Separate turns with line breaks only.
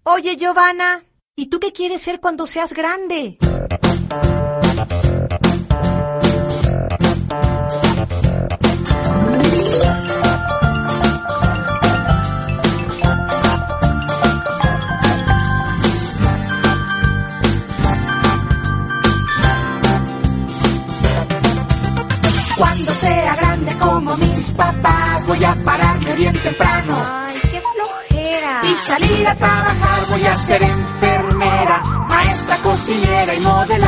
Oye, Giovanna, ¿y tú qué quieres ser cuando seas grande?
Cuando sea grande como mis papás, voy a pararme bien temprano.
Ay, qué flojera.
Y salir a trabajar, voy a ser enfermera, maestra, cocinera y modelar.